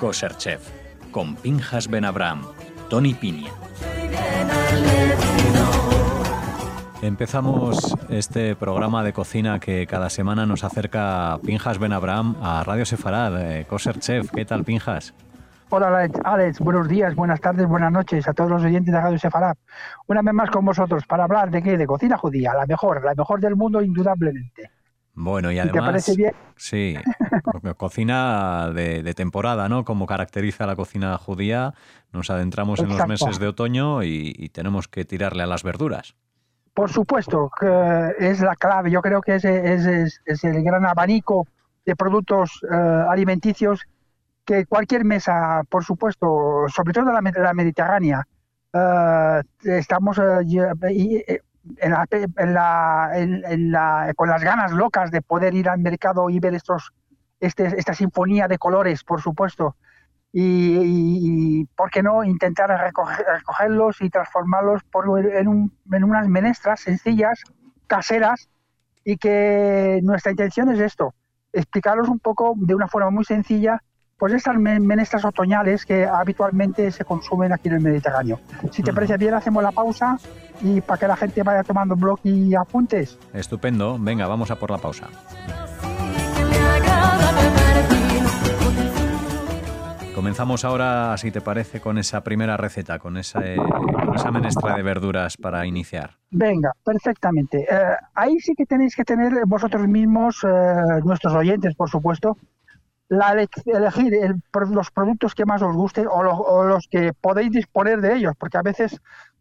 Kosher Chef, con Pinchas Ben Abraham, Tony Piña. Empezamos este programa de cocina que cada semana nos acerca Pinchas Ben Abraham a Radio Sefarad, Kosher Chef. ¿Qué tal, Pinchas? Hola, Alex. Buenos días, buenas tardes, buenas noches a todos los oyentes de Radio Sefarad. Una vez más con vosotros para hablar de qué, de cocina judía, la mejor del mundo, indudablemente. Bueno, y además, ¿te parece bien? Sí, cocina de temporada, ¿no? Como caracteriza la cocina judía, nos adentramos en los meses de otoño y tenemos que tirarle a las verduras. Por supuesto, que es la clave. Yo creo que es el gran abanico de productos alimenticios que cualquier mesa, por supuesto, sobre todo la mediterránea, estamos con las ganas locas de poder ir al mercado y ver esta sinfonía de colores, por supuesto, y ¿por qué no intentar recogerlos y transformarlos en unas menestras sencillas, caseras, y que nuestra intención es esto, explicarlos un poco de una forma muy sencilla, pues estas menestras otoñales que habitualmente se consumen aquí en el Mediterráneo. Si te parece bien, hacemos la pausa y para que la gente vaya tomando blog y apuntes. Estupendo. Venga, vamos a por la pausa. Comenzamos ahora, si te parece, con esa primera receta, con esa menestra de verduras para iniciar. Venga, perfectamente. Ahí sí que tenéis que tener vosotros mismos, nuestros oyentes, por supuesto, elegir los productos que más os gusten o los que podéis disponer de ellos, porque a veces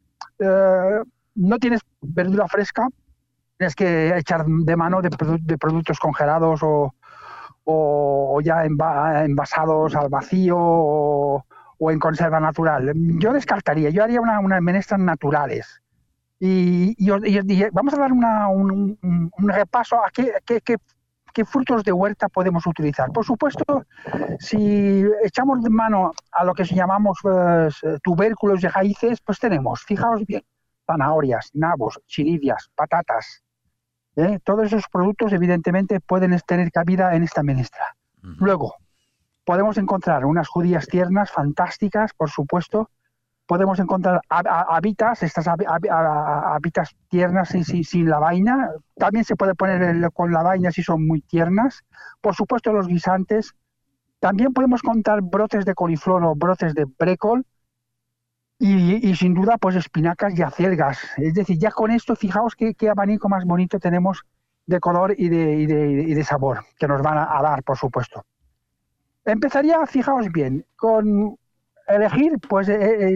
no tienes verdura fresca, tienes que echar de mano de productos congelados o ya envasados al vacío o en conserva natural. Yo haría unas menestras naturales y vamos a dar un repaso a qué frutos de huerta podemos utilizar. Por supuesto, si echamos de mano a lo que llamamos tubérculos y raíces, pues tenemos, fijaos bien, zanahorias, nabos, chiribias, patatas. Todos esos productos, evidentemente, pueden tener cabida en esta menestra. Luego, podemos encontrar unas judías tiernas, fantásticas, por supuesto. Podemos encontrar habitas, estas habitas tiernas sin la vaina. También se puede poner con la vaina si son muy tiernas. Por supuesto, los guisantes. También podemos contar brotes de coliflor o brotes de brécol. Y sin duda, pues espinacas y acelgas. Es decir, ya con esto, fijaos qué abanico más bonito tenemos de color y de sabor que nos van a dar, por supuesto. Empezaría, fijaos bien, con elegir pues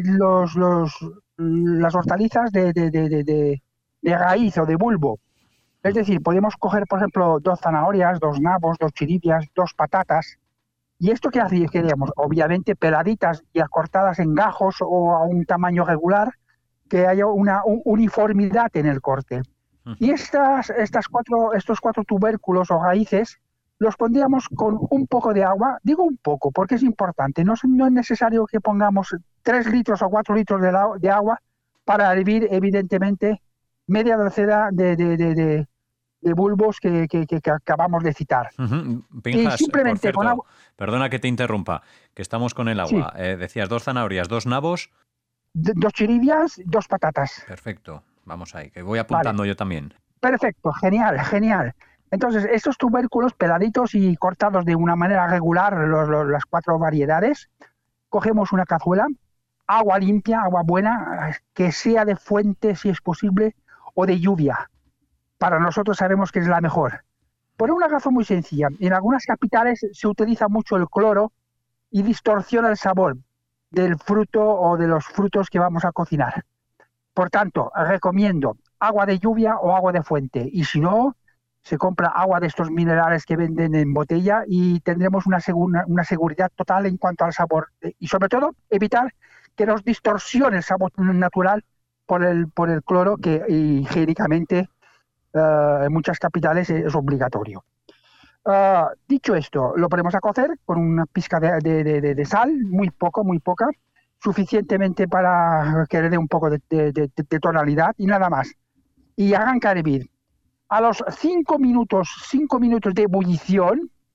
las hortalizas de raíz o de bulbo. Es decir, podemos coger, por ejemplo, 2 zanahorias, 2 nabos, 2 chiribias, 2 patatas. ¿Y esto qué queríamos? Obviamente peladitas y acortadas en gajos o a un tamaño regular, que haya una uniformidad en el corte. Y estos 4 tubérculos o raíces los pondríamos con un poco de agua. Digo un poco porque es importante. No es necesario que pongamos 3 litros o 4 litros de agua para hervir, evidentemente, media docena de bulbos que acabamos de citar. Pinchas, y simplemente por cierto, perdona que te interrumpa, que estamos con el agua. Sí. Decías 2 zanahorias, 2 nabos. 2 chiribias, 2 patatas. Perfecto, vamos ahí, que voy apuntando yo también. Perfecto, genial. Entonces, estos tubérculos peladitos y cortados de una manera regular, las 4 variedades, cogemos una cazuela, agua limpia, agua buena, que sea de fuente, si es posible, o de lluvia. Para nosotros sabemos que es la mejor. Por una razón muy sencilla. En algunas capitales se utiliza mucho el cloro y distorsiona el sabor del fruto o de los frutos que vamos a cocinar. Por tanto, recomiendo agua de lluvia o agua de fuente. Y si no, se compra agua de estos minerales que venden en botella y tendremos una seguridad total en cuanto al sabor. Y sobre todo, evitar que nos distorsione el sabor natural por el cloro que higiénicamente en muchas capitales es obligatorio. Dicho esto, lo ponemos a cocer con una pizca de sal, muy poca, suficientemente para que le dé un poco de tonalidad y nada más. Y arranca a hervir. A los 5 minutos de ebullición,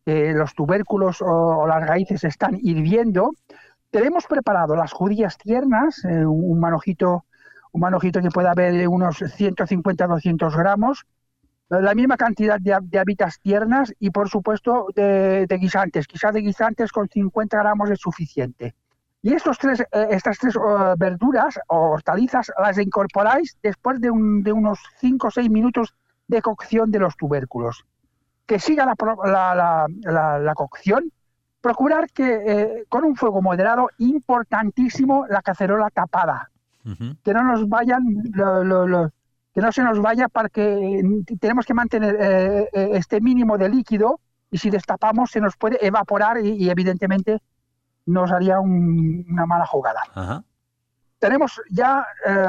que los tubérculos o las raíces están hirviendo, tenemos preparado las judías tiernas, un manojito que pueda haber de unos 150-200 gramos, la misma cantidad de habitas tiernas y, por supuesto, de guisantes. Quizás de guisantes con 50 gramos es suficiente. Y estas tres verduras o hortalizas las incorporáis después de unos 5 o 6 minutos de cocción de los tubérculos. Que siga la cocción. Procurar que con un fuego moderado, importantísimo, la cacerola tapada. Uh-huh. Que no nos vayan... que no se nos vaya, porque tenemos que mantener este mínimo de líquido, y si destapamos se nos puede evaporar y evidentemente nos haría una mala jugada. Uh-huh. Tenemos ya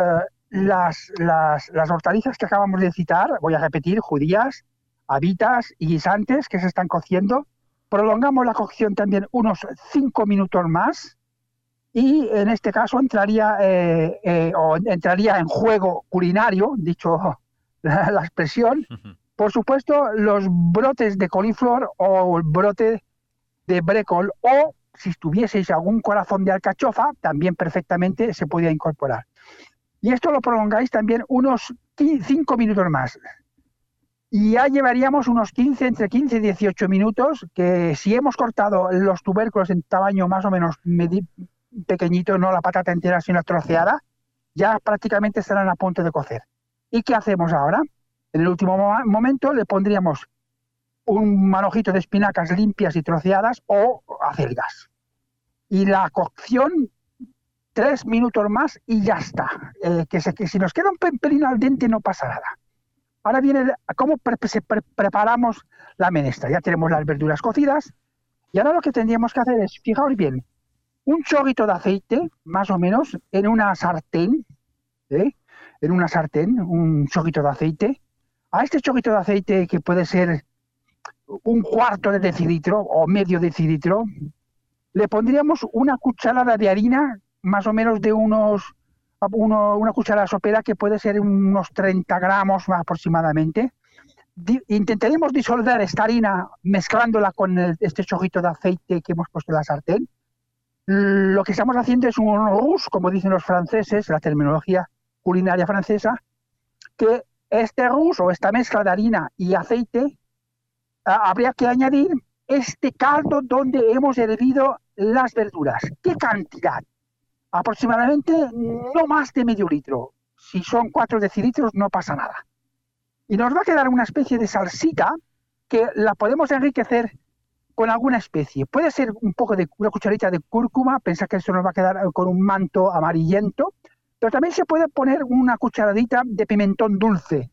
las hortalizas que acabamos de citar, voy a repetir, judías, habitas y guisantes que se están cociendo. Prolongamos la cocción también unos 5 minutos más. Y en este caso entraría en juego culinario, dicho la expresión, por supuesto, los brotes de coliflor o el brote de brécol, o si tuvieseis algún corazón de alcachofa, también perfectamente se podía incorporar. Y esto lo prolongáis también unos 5 minutos más. Y ya llevaríamos entre 15 y 18 minutos, que si hemos cortado los tubérculos en tamaño más o menos pequeñito, no la patata entera sino troceada, ya prácticamente estarán a punto de cocer. ¿Y qué hacemos ahora? En el último momento le pondríamos un manojito de espinacas limpias y troceadas o acelgas. Y la cocción 3 minutos más y ya está. Que si nos queda un pelín al dente no pasa nada. Ahora viene cómo preparamos la menestra. Ya tenemos las verduras cocidas y ahora lo que tendríamos que hacer es, fijaos bien, un chorrito de aceite, más o menos, en una sartén, un chorrito de aceite. A este chorrito de aceite, que puede ser un cuarto de decilitro o medio decilitro, le pondríamos una cucharada de harina, más o menos de una cucharada sopera, que puede ser unos 30 gramos aproximadamente. Intentaremos disolver esta harina mezclándola con este chorrito de aceite que hemos puesto en la sartén. Lo que estamos haciendo es un rouge, como dicen los franceses, la terminología culinaria francesa, que este rouge o esta mezcla de harina y aceite, habría que añadir este caldo donde hemos hervido las verduras. ¿Qué cantidad? Aproximadamente no más de medio litro. Si son 4 decilitros no pasa nada. Y nos va a quedar una especie de salsita que la podemos enriquecer con alguna especie. Puede ser una cucharita de cúrcuma, pensad que eso nos va a quedar con un manto amarillento, pero también se puede poner una cucharadita de pimentón dulce.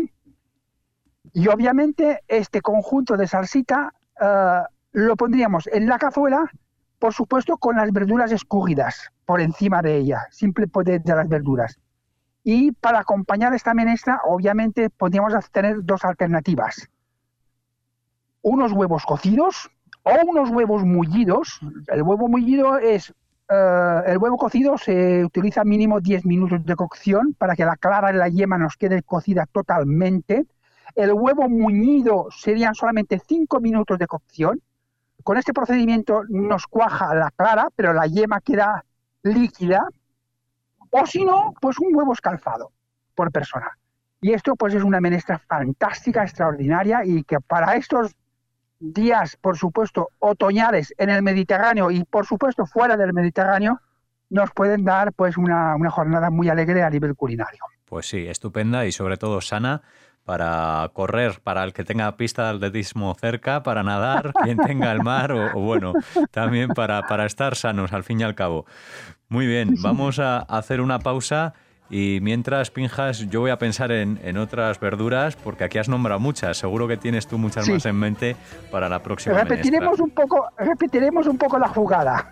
Y obviamente este conjunto de salsita lo pondríamos en la cazuela, por supuesto con las verduras escurridas por encima de ella, simple poder de las verduras. Y para acompañar esta menestra, obviamente podríamos tener 2 alternativas. Unos huevos cocidos o unos huevos mullidos. El huevo mullido es... el huevo cocido se utiliza mínimo 10 minutos de cocción para que la clara y la yema nos quede cocida totalmente. El huevo mullido serían solamente 5 minutos de cocción. Con este procedimiento nos cuaja la clara, pero la yema queda líquida. O si no, pues un huevo escalfado por persona. Y esto pues es una menestra fantástica, extraordinaria, y que para estos días, por supuesto, otoñales en el Mediterráneo y por supuesto fuera del Mediterráneo, nos pueden dar pues una jornada muy alegre a nivel culinario. Pues sí, estupenda y sobre todo sana para correr, para el que tenga pista de atletismo cerca, para nadar, quien tenga el mar o bueno, también para estar sanos al fin y al cabo. Muy bien, vamos a hacer una pausa. Y mientras, Pinjas, yo voy a pensar en otras verduras, porque aquí has nombrado muchas. Seguro que tienes tú muchas más en mente para la próxima repetiremos un poco la jugada.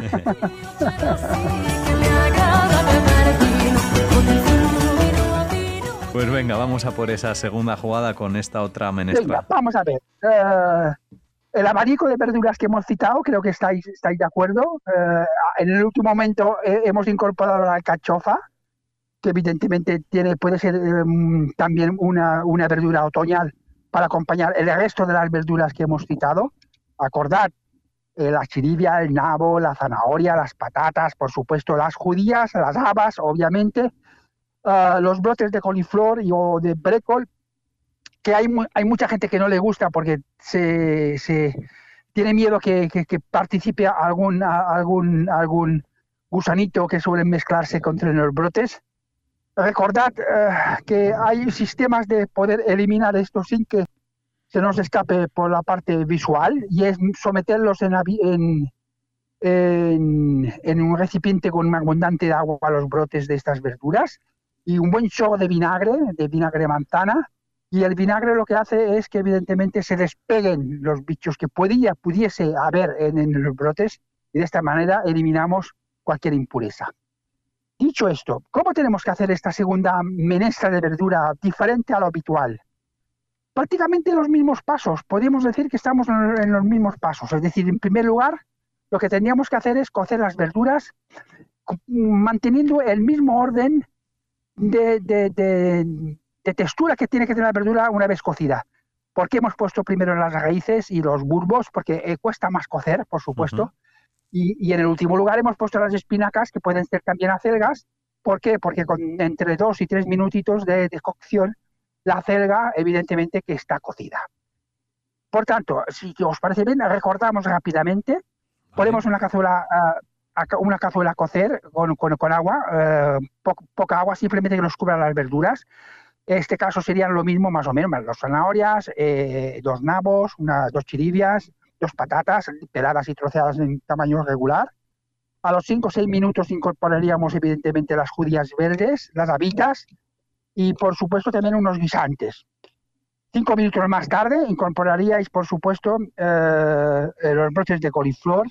Pues venga, vamos a por esa segunda jugada con esta otra menestra. Venga, vamos a ver. El abanico de verduras que hemos citado, creo que estáis de acuerdo. En el último momento hemos incorporado la alcachofa, que evidentemente puede ser también una verdura otoñal para acompañar el resto de las verduras que hemos citado. Acordad, la chiribia, el nabo, la zanahoria, las patatas, por supuesto, las judías, las habas, obviamente, los brotes de coliflor o de brécol, que hay mucha gente que no le gusta porque se tiene miedo que participe algún gusanito que suelen mezclarse contra los brotes. Recordad que hay sistemas de poder eliminar esto sin que se nos escape por la parte visual, y es someterlos en un recipiente con abundante de agua a los brotes de estas verduras y un buen chorro de vinagre manzana. Y el vinagre lo que hace es que evidentemente se despeguen los bichos que pudiese haber en los brotes, y de esta manera eliminamos cualquier impureza. Dicho esto, ¿cómo tenemos que hacer esta segunda menestra de verdura diferente a lo habitual? Prácticamente los mismos pasos, podemos decir que estamos en los mismos pasos. Es decir, en primer lugar, lo que tendríamos que hacer es cocer las verduras manteniendo el mismo orden de textura que tiene que tener la verdura una vez cocida. ¿Por qué hemos puesto primero las raíces y los bulbos? Porque cuesta más cocer, por supuesto. Uh-huh. Y en el último lugar hemos puesto las espinacas, que pueden ser también acelgas. ¿Por qué? Porque entre 2 y 3 minutitos de cocción, la acelga evidentemente que está cocida. Por tanto, si os parece bien, recordamos rápidamente. Vale. Ponemos una cazuela a cocer con agua, poca agua, simplemente que nos cubra las verduras. En este caso serían lo mismo, más o menos, 2 zanahorias, 2 nabos, 2 chiribias, 2 patatas peladas y troceadas en tamaño regular. A los 5 o 6 minutos incorporaríamos evidentemente las judías verdes, las habitas y por supuesto también unos guisantes. 5 minutos más tarde incorporaríais por supuesto los brotes de coliflor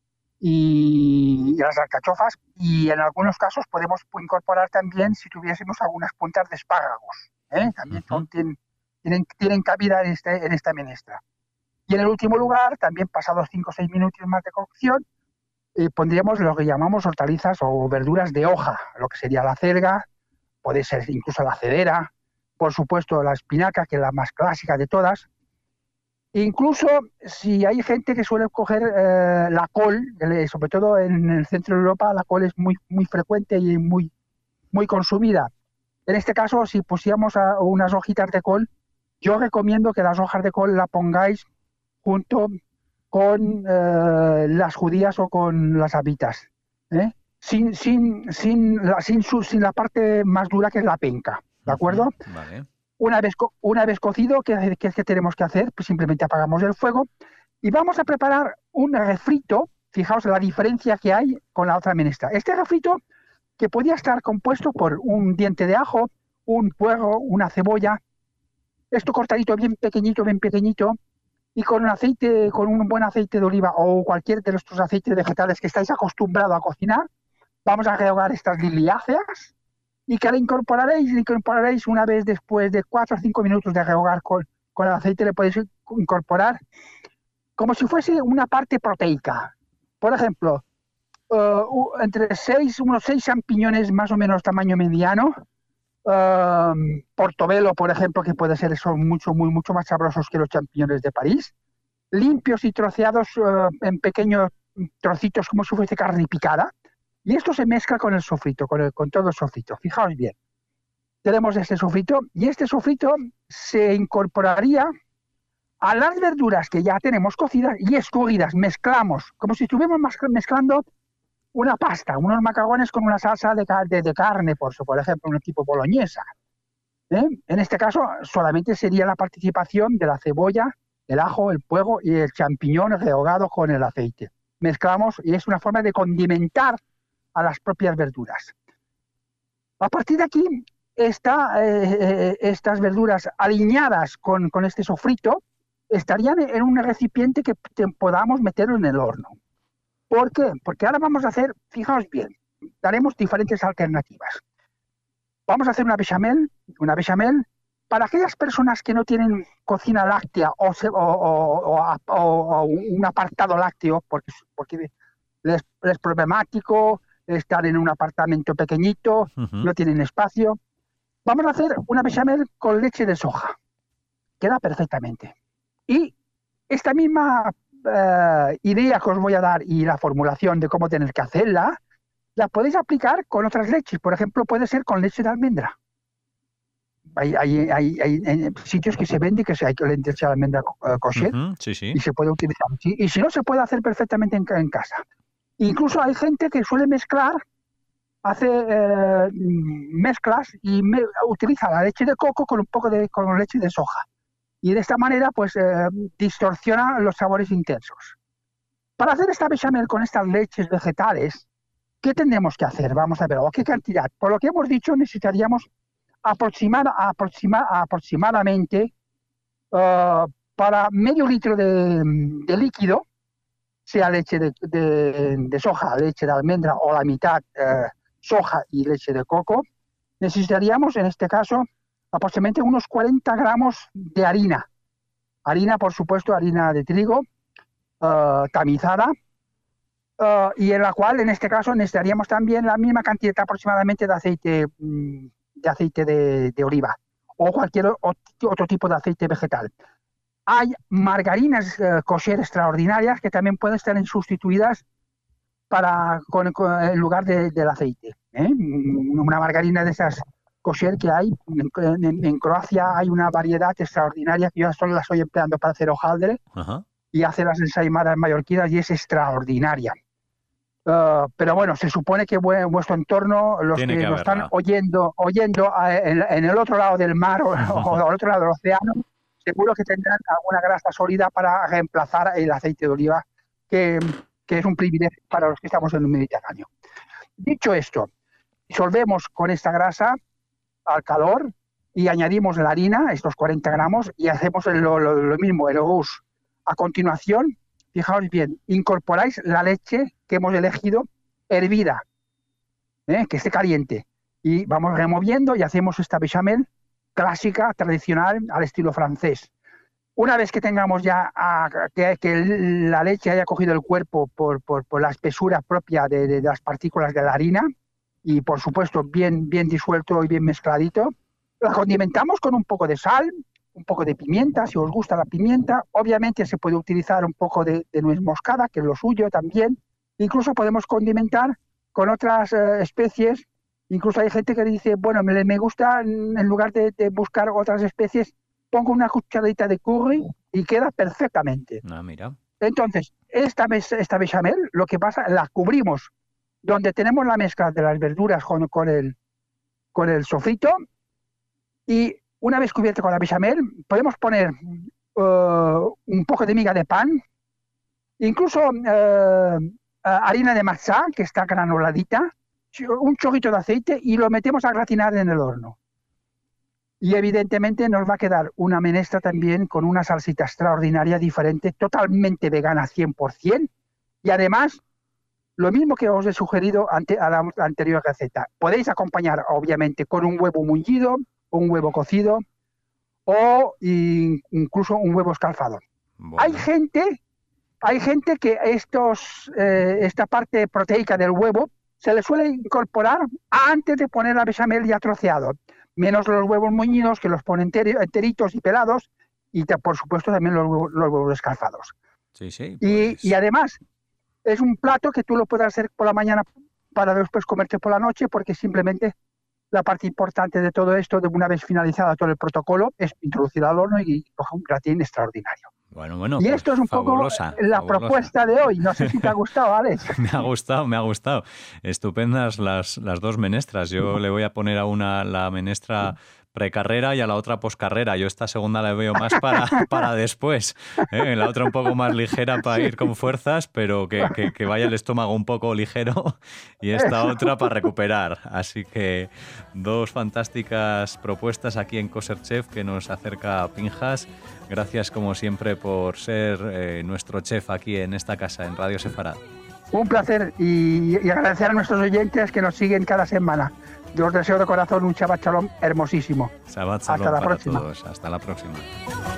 y las alcachofas, y en algunos casos podemos incorporar también, si tuviésemos algunas puntas de espárragos, también tienen cabida en esta menestra. Y en el último lugar, también pasados 5 o 6 minutos más de cocción, pondríamos lo que llamamos hortalizas o verduras de hoja, lo que sería la acelga, puede ser incluso la cedera, por supuesto la espinaca, que es la más clásica de todas. Incluso si hay gente que suele coger la col, sobre todo en el centro de Europa, la col es muy, muy frecuente y muy, muy consumida. En este caso, si pusiéramos unas hojitas de col, yo recomiendo que las hojas de col la pongáis junto con las judías o con las habitas, sin la parte más dura, que es la penca, ¿de acuerdo? Vale. Una vez cocido, ¿qué tenemos que hacer? Pues simplemente apagamos el fuego y vamos a preparar un refrito. Fijaos la diferencia que hay con la otra menestra. Este refrito, que podía estar compuesto por un diente de ajo, un puerro, una cebolla, esto cortadito bien pequeñito, y con un buen aceite de oliva o cualquier de estos aceites vegetales que estáis acostumbrados a cocinar, vamos a rehogar estas liliáceas y que la incorporaréis una vez después de 4 o 5 minutos de rehogar con el aceite. Le podéis incorporar como si fuese una parte proteica. Por ejemplo, unos 6 champiñones más o menos tamaño mediano, portobelo, por ejemplo, que puede ser, son mucho más sabrosos que los champiñones de París, limpios y troceados en pequeños trocitos como si fuese carne picada, y esto se mezcla con el sofrito, con todo el sofrito. Fijaos bien, tenemos este sofrito, y este sofrito se incorporaría a las verduras que ya tenemos cocidas y escurridas. Mezclamos como si estuviéramos mezclando una pasta, unos macarrones con una salsa de carne, por ejemplo, un tipo boloñesa. En este caso, solamente sería la participación de la cebolla, el ajo, el puerro y el champiñón rehogado con el aceite. Mezclamos y es una forma de condimentar a las propias verduras. A partir de aquí, estas verduras alineadas con este sofrito estarían en un recipiente que podamos meterlo en el horno. ¿Por qué? Porque ahora vamos a hacer, fijaos bien, daremos diferentes alternativas. Vamos a hacer una bechamel para aquellas personas que no tienen cocina láctea o un apartado lácteo, porque es problemático estar en un apartamento pequeñito, no tienen espacio. Vamos a hacer una bechamel con leche de soja. Queda perfectamente. Y esta misma idea que os voy a dar y la formulación de cómo tener que hacerla, la podéis aplicar con otras leches. Por ejemplo, puede ser con leche de almendra. Hay sitios que se vende que hay leche de almendra kosher sí. y se puede utilizar. Y si no, se puede hacer perfectamente en casa. Incluso hay gente que suele mezclar, hace mezclas y utiliza la leche de coco con un poco con leche de soja. Y de esta manera, pues, distorsiona los sabores intensos. Para hacer esta bechamel con estas leches vegetales, ¿qué tendremos que hacer? Vamos a ver, ¿o qué cantidad? Por lo que hemos dicho, necesitaríamos aproximadamente para medio litro de líquido, sea leche de soja, leche de almendra o la mitad soja y leche de coco, necesitaríamos en este caso aproximadamente unos 40 gramos de harina. Harina, por supuesto, harina de trigo tamizada, y en la cual en este caso necesitaríamos también la misma cantidad aproximadamente de aceite de oliva o cualquier otro tipo de aceite vegetal. Hay margarinas kosher extraordinarias que también pueden estar sustituidas en lugar del aceite. Una margarina de esas kosher que hay en Croacia, hay una variedad extraordinaria que yo solo la estoy empleando para hacer hojaldre y hacer las ensaimadas mallorquinas y es extraordinaria. Pero bueno, se supone que vuestro entorno, los que lo están oyendo en el otro lado del mar o al otro lado del océano, seguro que tendrán alguna grasa sólida para reemplazar el aceite de oliva, que es un privilegio para los que estamos en el Mediterráneo. Dicho esto, disolvemos con esta grasa al calor y añadimos la harina, estos 40 gramos, y hacemos lo mismo, el gus. A continuación, fijaos bien, incorporáis la leche que hemos elegido hervida, que esté caliente, y vamos removiendo y hacemos esta bechamel clásica, tradicional, al estilo francés. Una vez que tengamos ya que la leche haya cogido el cuerpo por la espesura propia de las partículas de la harina, y por supuesto bien disuelto y bien mezcladito, la condimentamos con un poco de sal, un poco de pimienta, si os gusta la pimienta. Obviamente se puede utilizar un poco de nuez moscada, que es lo suyo también. Incluso podemos condimentar con otras especies. Incluso hay gente que dice, bueno, me gusta, en lugar de buscar otras especies, pongo una cucharadita de curry y queda perfectamente. Mira. Entonces, esta bechamel, lo que pasa, la cubrimos donde tenemos la mezcla de las verduras con el sofrito, y una vez cubierta con la bechamel, podemos poner un poco de miga de pan, incluso harina de matzá, que está granuladita, un chorrito de aceite, y lo metemos a gratinar en el horno. Y evidentemente nos va a quedar una menestra también con una salsita extraordinaria, diferente, totalmente vegana 100%, y además, lo mismo que os he sugerido a la anterior receta. Podéis acompañar, obviamente, con un huevo mullido, un huevo cocido o incluso un huevo escalfado. Bueno. Hay gente que esta parte proteica del huevo se le suele incorporar antes de poner la bechamel ya troceado, menos los huevos mullidos, que los ponen enteritos y pelados, y por supuesto también los huevos escalfados. Sí, pues... y además es un plato que tú lo puedes hacer por la mañana para después comerte por la noche, porque simplemente la parte importante de todo esto, de una vez finalizado todo el protocolo, es introducir al horno y coger un gratín extraordinario. Bueno, y esto es un poco la propuesta de hoy. No sé si te ha gustado, Alex. Me ha gustado. Estupendas las dos menestras. Yo le voy a poner a una la menestra precarrera y a la otra poscarrera. Yo esta segunda la veo más para después. La otra un poco más ligera para ir con fuerzas, pero que vaya el estómago un poco ligero, y esta otra para recuperar. Así que dos fantásticas propuestas aquí en Kosher Chef que nos acerca a Pinjas. Gracias como siempre por ser nuestro chef aquí en esta casa, en Radio Sefarad. Un placer, y agradecer a nuestros oyentes que nos siguen cada semana. Yo os deseo de corazón un Shabbat Shalom hermosísimo. Shabbat Shalom hasta la próxima. Todos. Hasta la próxima.